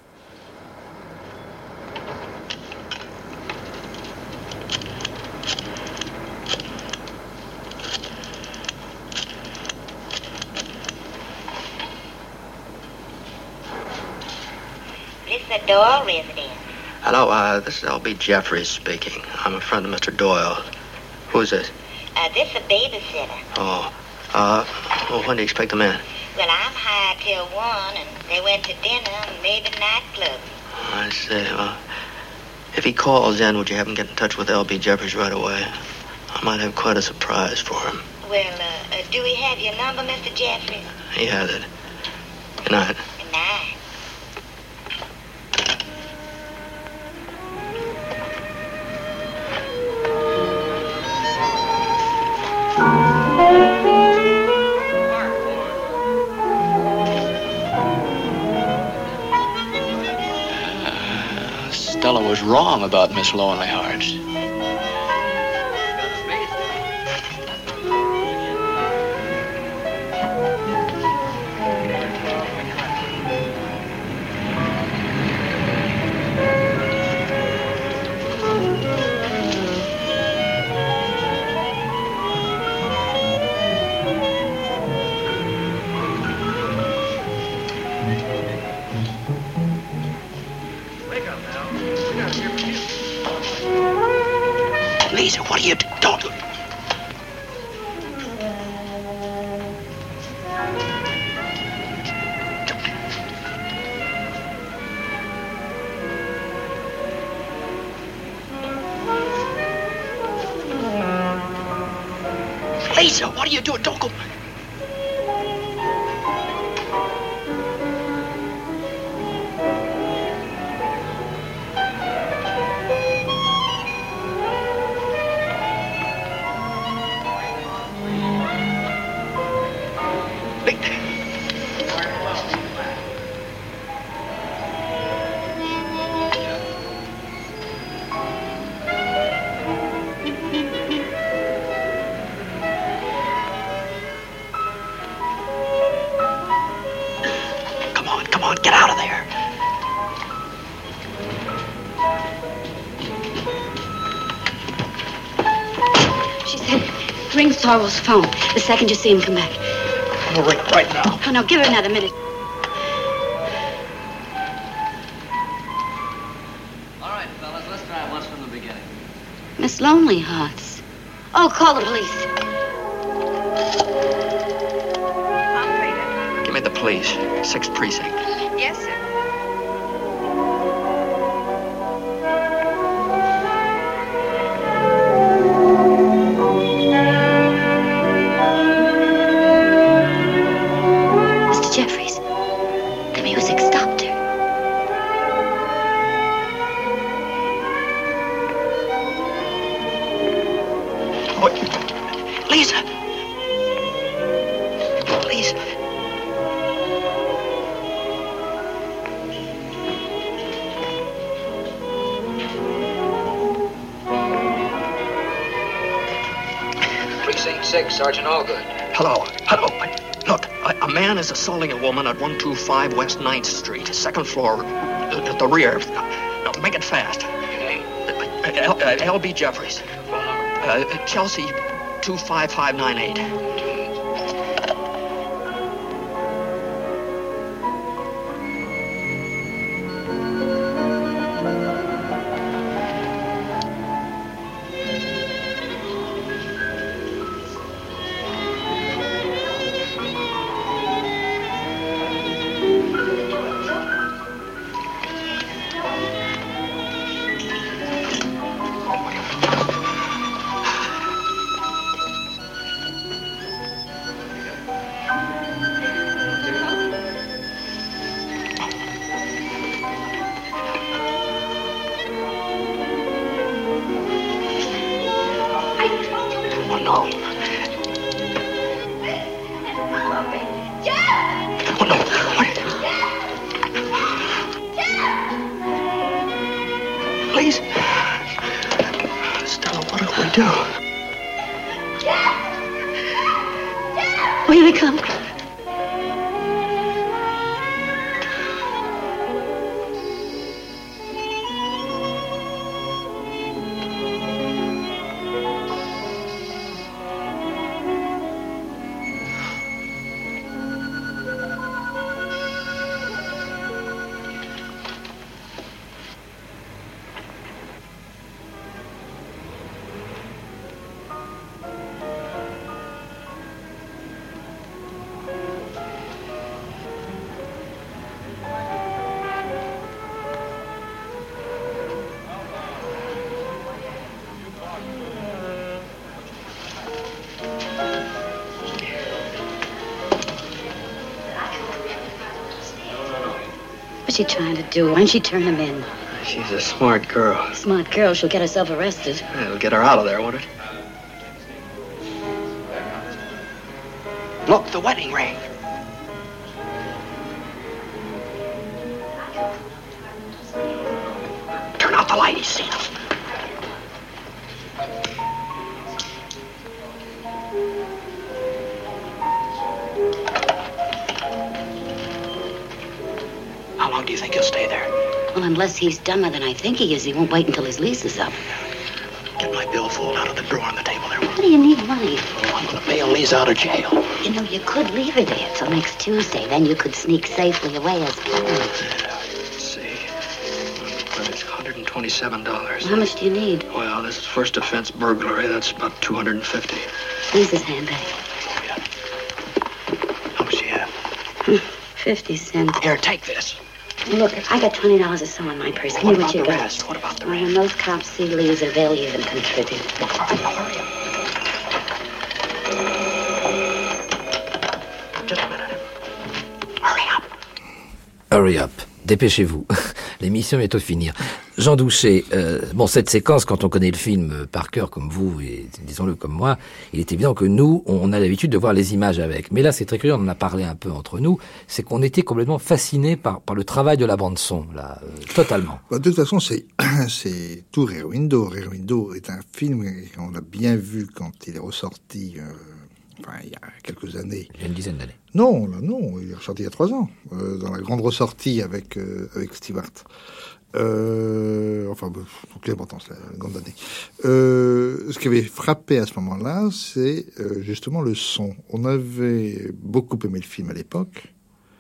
This is the Doyle residence. Hello, uh, this is L B Jeffries speaking. I'm a friend of Mister Doyle. Who's this? Uh, this is a babysitter. Oh, uh, well, when do you expect them in? Well, I'm hired till one, and they went to dinner and maybe nightclub. I see. Well, if he calls in, would you have him get in touch with L B Jeffries right away? I might have quite a surprise for him. Well, uh, uh, do we have your number, Mister Jeffries? He has it. Good night. Good night. Stella was wrong about Miss Lonely Hearts? Lisa, what are you doing? Don't. Lisa, what are you doing? Don't go. Get out of there. She said, ring Sorrell's phone the second you see him come back. I'm gonna ring it right now. Oh, no, give her another minute. All right, fellas, let's try it once from the beginning. Miss Lonely Hearts. Oh, call the police. Give me the police. Sixth precinct. Yes, sir. Mister Jeffries, the music stopped her. What? Lisa! Lisa! Precinct six, Sergeant Allgood. Hello. Hello. Look, a, a man is assaulting a woman at one two five West ninth Street, second floor, uh, at the rear. No, make it fast. L, uh, L B Jeffries. Uh, Chelsea two five five nine eight. Please. Stella, what do we do? Where they come? What's she trying to do? Why don't she turn him in? She's a smart girl. Smart girl, she'll get herself arrested. It'll get her out of there, won't it? Look, the wedding ring. Turn out the light. me seen him. How long do you think he'll stay there? Well, unless he's dumber than I think he is, he won't wait until his lease is up. Get my billfold out of the drawer on the table there. What do you need money? Oh, I'm going to bail Lise out of jail. You know, you could leave her there till next Tuesday. Then you could sneak safely away as planned. Let's see. It's one hundred twenty-seven dollars. How much do you need? Well, this is first offense burglary. That's about two hundred fifty. Lisa's handbag. How much do you have? Fifty cents. Here, take this. Look, I got twenty dollars or so in my purse. Give me what you the got. rest? What about the Well, rest? when those cops see Lisa, they'll even contribute. Hurry up. Just a minute. Hurry up. Hurry up. Dépêchez-vous. L'émission est au finir. Jean Douchet, euh, bon, cette séquence, quand on connaît le film euh, par cœur comme vous, et disons-le comme moi, il est évident que nous, on a l'habitude de voir les images avec. Mais là, c'est très curieux, on en a parlé un peu entre nous, c'est qu'on était complètement fascinés par, par le travail de la bande-son, là, euh, totalement. Bah, de toute façon, c'est, c'est tout Rear Window. Rear Window est un film, et on l'a bien vu quand il est ressorti, euh, enfin, il y a quelques années. Il y a une dizaine d'années. Non, là, non, il est ressorti il y a trois ans, euh, dans la grande ressortie avec, euh, avec Stewart. Euh, enfin, quelle importance, la grande année. Euh, ce qui avait frappé à ce moment-là, c'est euh, justement le son. On avait beaucoup aimé le film à l'époque,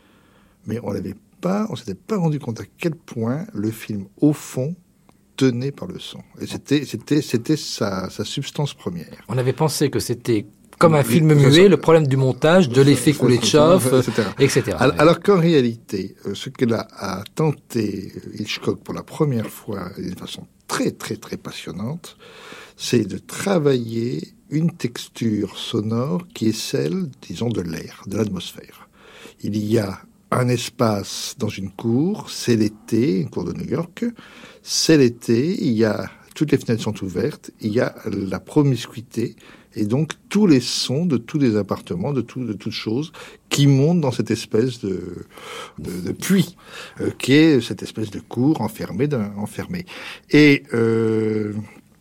mais on n'avait pas, on s'était pas rendu compte à quel point le film, au fond, tenait par le son. Et c'était, c'était, c'était sa, sa substance première. On avait pensé que c'était comme un film muet, le problème du montage, de l'effet coulé de chauffe, et cetera. Alors, alors qu'en réalité, ce que a, a tenté Hitchcock pour la première fois, d'une façon très très très passionnante, c'est de travailler une texture sonore qui est celle, disons, de l'air, de l'atmosphère. Il y a un espace dans une cour, c'est l'été, une cour de New York, c'est l'été, il y a toutes les fenêtres sont ouvertes, il y a la promiscuité, et donc tous les sons de tous les appartements, de, tout, de toutes choses qui montent dans cette espèce de, de, de puits, euh, qui est cette espèce de cour enfermée. enfermée. Et euh,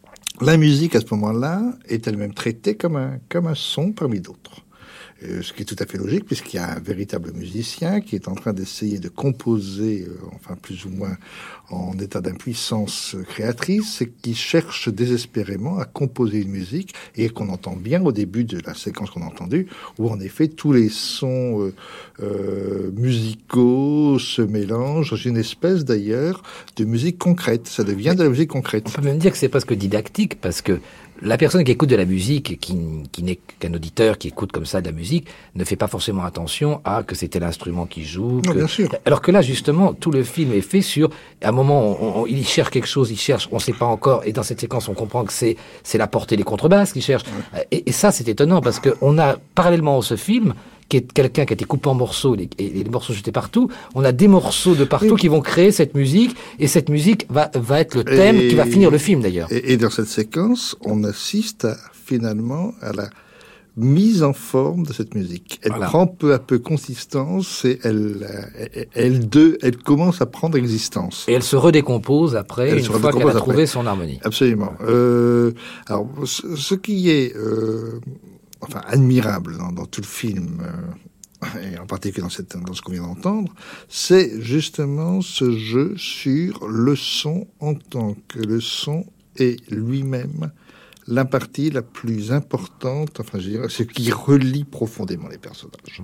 la musique, à ce moment-là, est elle-même traitée comme un, comme un son parmi d'autres. Euh, ce qui est tout à fait logique, puisqu'il y a un véritable musicien qui est en train d'essayer de composer, euh, enfin plus ou moins en état d'impuissance créatrice, et qui cherche désespérément à composer une musique, et qu'on entend bien au début de la séquence qu'on a entendue, où en effet tous les sons euh, euh, musicaux se mélangent dans une espèce d'ailleurs de musique concrète. Ça devient de la musique concrète. On peut même dire que c'est presque didactique, parce que la personne qui écoute de la musique, qui, qui n'est qu'un auditeur qui écoute comme ça de la musique, ne fait pas forcément attention à que c'était l'instrument qui joue. Non, que... bien sûr. Alors que là, justement, tout le film est fait sur, à un moment, on, on, il cherche quelque chose, il cherche, on ne sait pas encore, et dans cette séquence, on comprend que c'est, c'est la portée des contrebasses qu'il cherche. Ouais. Et, et ça, c'est étonnant, parce que on a, parallèlement à ce film, qui est quelqu'un qui a été coupé en morceaux, et les, les morceaux jetés partout, on a des morceaux de partout oui. qui vont créer cette musique, et cette musique va, va être le thème et, qui va finir le film d'ailleurs. Et, et dans cette séquence, on assiste à, finalement à la mise en forme de cette musique. Elle voilà. prend peu à peu consistance et elle, elle, elle, de, elle commence à prendre existence. Et elle se redécompose après, elle une fois qu'elle a après. trouvé son harmonie. Absolument. Euh, alors, ce, ce qui est... Euh, enfin admirable dans, dans tout le film, euh, et en particulier dans, cette, dans ce qu'on vient d'entendre, c'est justement ce jeu sur le son en tant que le son est lui-même la partie la plus importante, enfin je dirais, ce qui relie profondément les personnages.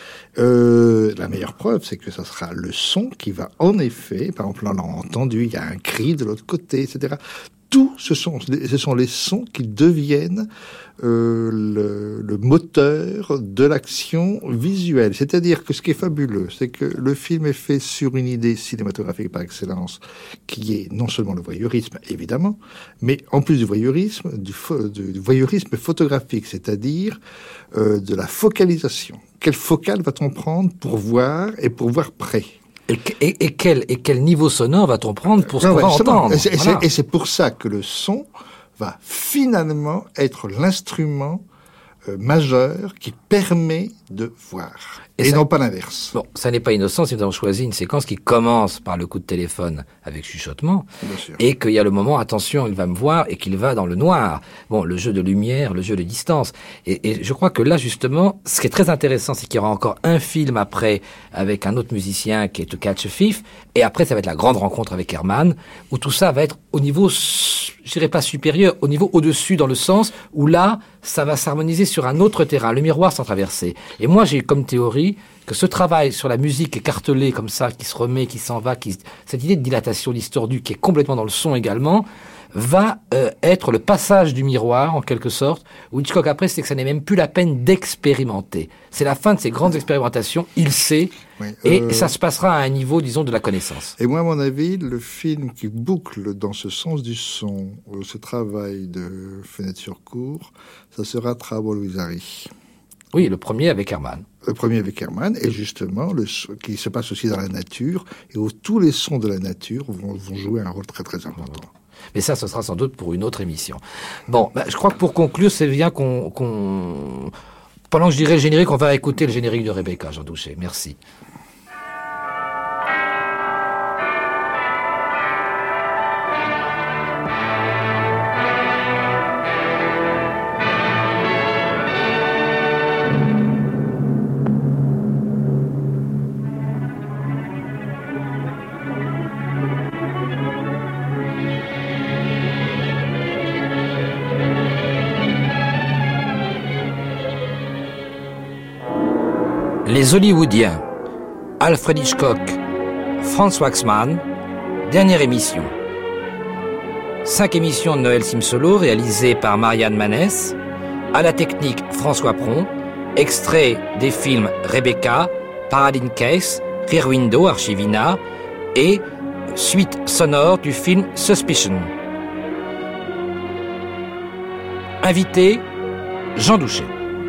Euh, la meilleure preuve, c'est que ça sera le son qui va en effet, par exemple, on l'a entendu, il y a un cri de l'autre côté, et cetera. Tout ce sont, ce sont les sons qui deviennent euh, le, le moteur de l'action visuelle. C'est-à-dire que ce qui est fabuleux, c'est que le film est fait sur une idée cinématographique par excellence, qui est non seulement le voyeurisme, évidemment, mais en plus du voyeurisme, du, fo- du voyeurisme photographique, c'est-à-dire euh, de la focalisation. Quelle focale va-t-on prendre pour voir et pour voir près ? Et, et, et, quel, et quel niveau sonore va-t-on prendre pour ce qu'on va entendre ? Et c'est, voilà. et c'est pour ça que le son va finalement être l'instrument euh, majeur qui permet de voir. Et, et ça, non pas l'inverse. Bon, ça n'est pas innocent si nous avons choisi une séquence qui commence par le coup de téléphone avec chuchotement, et qu'il y a le moment, attention, il va me voir, et qu'il va dans le noir. Bon, le jeu de lumière, le jeu de distance. Et, et je crois que là, justement, ce qui est très intéressant, c'est qu'il y aura encore un film après, avec un autre musicien qui est To Catch a Thief, et après, ça va être la grande rencontre avec Herman, où tout ça va être au niveau, je dirais pas supérieur, au niveau au-dessus, dans le sens où là, ça va s'harmoniser sur un autre terrain, le miroir sans traverser. Et moi, j'ai comme théorie que ce travail sur la musique écartelée comme ça, qui se remet, qui s'en va, qui, cette idée de dilatation distordue qui est complètement dans le son également, va euh, être le passage du miroir, en quelque sorte, où Hitchcock, après, c'est que ça n'est même plus la peine d'expérimenter. C'est la fin de ces grandes expérimentations, il sait, oui, euh... et ça se passera à un niveau, disons, de la connaissance. Et moi, à mon avis, le film qui boucle dans ce sens du son, ce travail de Fenêtre sur cour, ça sera Trouble with Harry. Oui, le premier avec Herman. Le premier avec Herman, et justement, le, qui se passe aussi dans la nature, et où tous les sons de la nature vont, vont jouer un rôle très très important. Mais ça, ce sera sans doute pour une autre émission. Bon, bah, je crois que pour conclure, c'est bien qu'on, qu'on... Pendant que je dirais le générique, on va écouter le générique de Rebecca, Jean Douchet. Merci. Les Hollywoodiens, Alfred Hitchcock, Franz Waxman, dernière émission. Cinq émissions de Noël Simsolo réalisées par Marianne Manès, à la technique François Pron, extrait des films Rebecca, Paradine Case, Rear Window, Archivina et suite sonore du film Suspicion. Invité, Jean Douchet.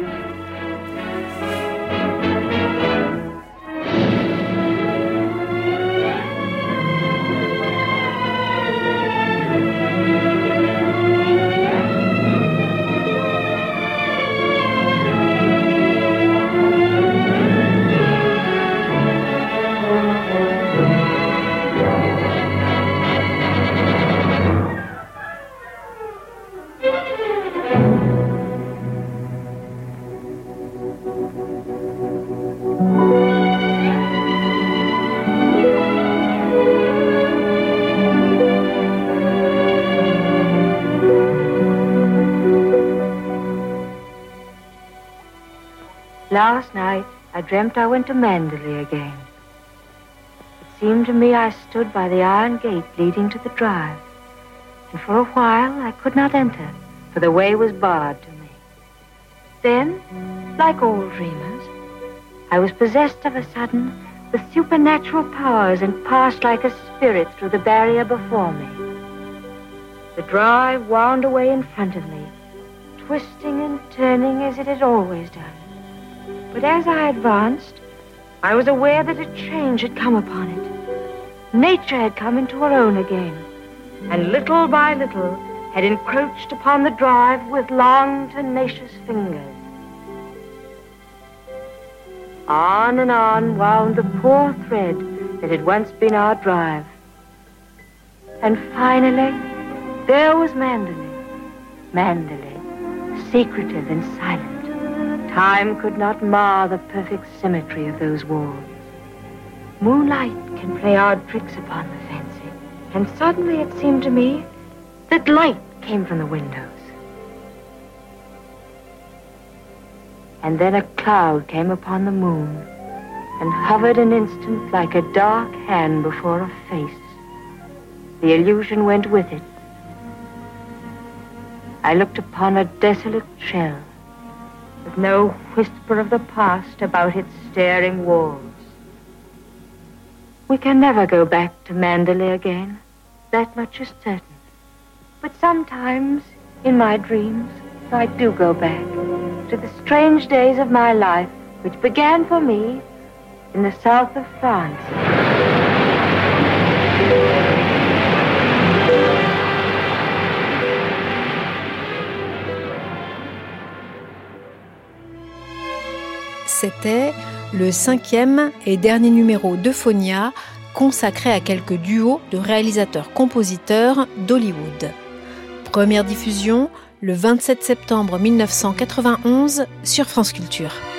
Last night, I dreamt I went to Manderley again. It seemed to me I stood by the iron gate leading to the drive, and for a while I could not enter, for the way was barred to me. Then, like all dreamers, I was possessed of a sudden with supernatural powers and passed like a spirit through the barrier before me. The drive wound away in front of me, twisting and turning as it had always done. But as I advanced, I was aware that a change had come upon it. Nature had come into her own again, and little by little had encroached upon the drive with long, tenacious fingers. On and on wound the poor thread that had once been our drive. And finally, there was Manderley. Manderley, secretive and silent. Time could not mar the perfect symmetry of those walls. Moonlight can play odd tricks upon the fancy, and suddenly it seemed to me that light came from the windows. And then a cloud came upon the moon and hovered an instant like a dark hand before a face. The illusion went with it. I looked upon a desolate shell, with no whisper of the past about its staring walls. We can never go back to Manderley again, that much is certain. But sometimes, in my dreams, I do go back to the strange days of my life, which began for me in the south of France. C'était le cinquième et dernier numéro d'Euphonia, consacré à quelques duos de réalisateurs-compositeurs d'Hollywood. Première diffusion le vingt-sept septembre mille neuf cent quatre-vingt-onze sur France Culture.